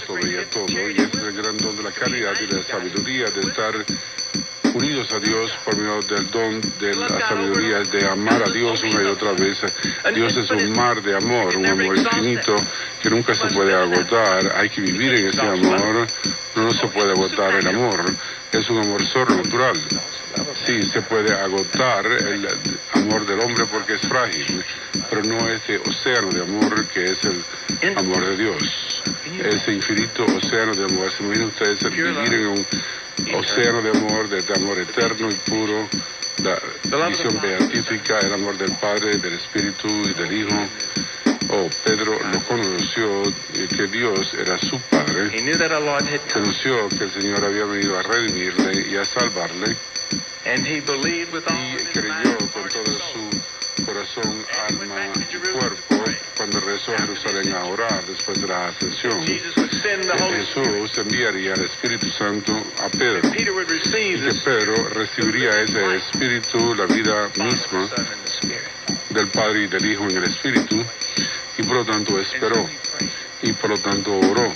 Cristo veía todo, y ese es el gran don de la caridad y de la sabiduría, de estar unidos a Dios por medio del don de la sabiduría, de amar a Dios una y otra vez. Dios es un mar de amor, un amor infinito que nunca se puede agotar. Hay que vivir en ese amor, no se puede agotar el amor. Es un amor sobrenatural. Sí, se puede agotar el amor del hombre porque es frágil, pero no ese océano de amor que es el amor de Dios. Ese infinito océano de amor. ¿Se imaginan ustedes vivir en un océano de amor eterno y puro? La visión beatífica, el amor del Padre, del Espíritu y del Hijo. Oh, Pedro lo conoció, que Dios era su Padre. Conoció que el Señor había venido a redimirle y a salvarle. Y creyó con todo su corazón, alma y cuerpo cuando regresó a Jerusalén a orar después de la ascensión. Jesús enviaría el Espíritu Santo a Pedro, y que Pedro recibiría ese Espíritu, la vida misma del Padre y del Hijo en el Espíritu, y por lo tanto esperó, y por lo tanto oró,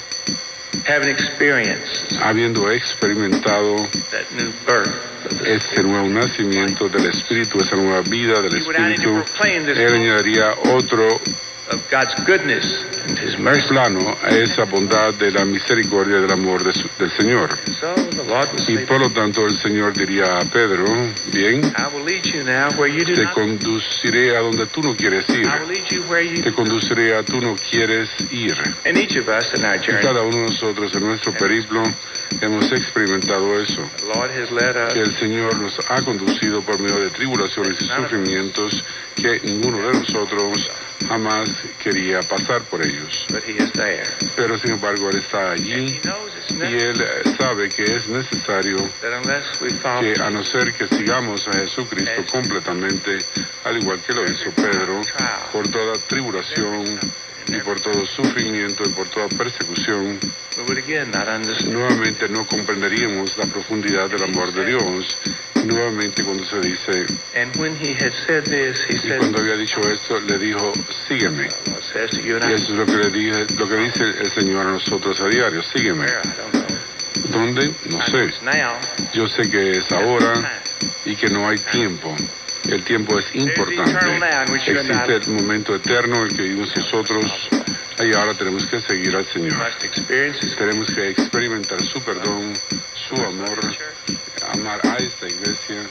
habiendo experimentado ese nuevo nacimiento del Espíritu, esa nueva vida del Espíritu. Él añadiría otro plano a esa bondad de la misericordia del amor del Señor. Y por lo tanto el Señor diría a Pedro: bien, te conduciré a donde tú no quieres ir, te conduciré a tú no quieres ir. Y cada uno de nosotros en nuestro periplo hemos experimentado eso, que el Señor nos ha conducido por medio de tribulaciones y sufrimientos que ninguno de nosotros jamás quería pasar por ellos. Pero sin embargo Él está allí, y Él sabe que es necesario que, a no ser que sigamos a Jesucristo completamente, al igual que lo hizo Pedro, por toda tribulación y por todo sufrimiento y por toda persecución, nuevamente no comprenderíamos la profundidad del amor de Dios. Nuevamente cuando se dice, y cuando había dicho esto, le dijo: sígueme. Y eso es lo que dice el Señor a nosotros a diario: sígueme. ¿Dónde? No sé. Yo sé que es ahora y que no hay tiempo. El tiempo es importante. Existe el momento eterno en el que vivimos nosotros, y ahora tenemos que seguir al Señor. Tenemos que experimentar su perdón, su amor, amar a esta iglesia.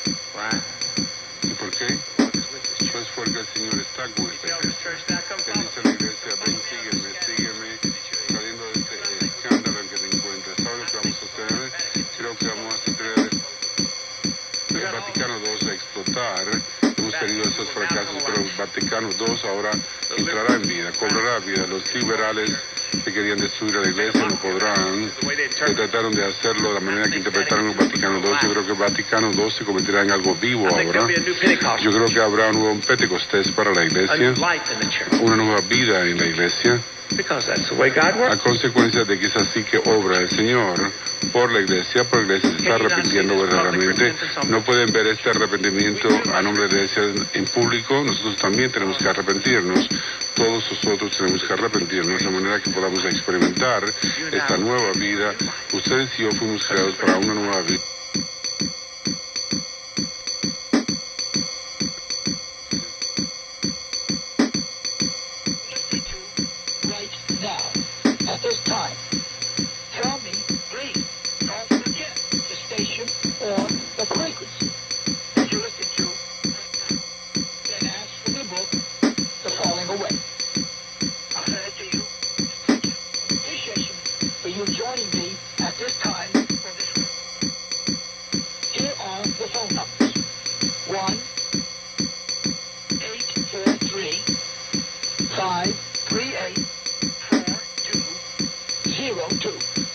¿Y por qué? Pues porque el Señor está con esta iglesia. Él dice a la iglesia: ven, sígueme, sígueme, saliendo de este escándalo en que te encuentras. ¿Sabes lo que vamos a hacer? Creo que vamos a hacer el Vaticano II a explotar. Hemos tenido esos fracasos, pero el Vaticano II ahora entrará en vida, cobrará vida. Los liberales que querían destruir a la iglesia no podrán, que trataron de hacerlo de la manera que interpretaron el Vaticano II. Yo creo que el Vaticano II se convertirá en algo vivo ahora. Yo creo que habrá un nuevo Pentecostés para la iglesia, una nueva vida en la iglesia, a consecuencia de que es así que obra el Señor por la iglesia. Por la iglesia se está arrepintiendo verdaderamente. No pueden ver este arrepentimiento a nombre de la iglesia en público. Nosotros también tenemos que arrepentirnos. Todos nosotros tenemos que arrepentirnos de manera que podamos experimentar esta nueva vida. Ustedes y yo fuimos creados para una nueva vida. Two.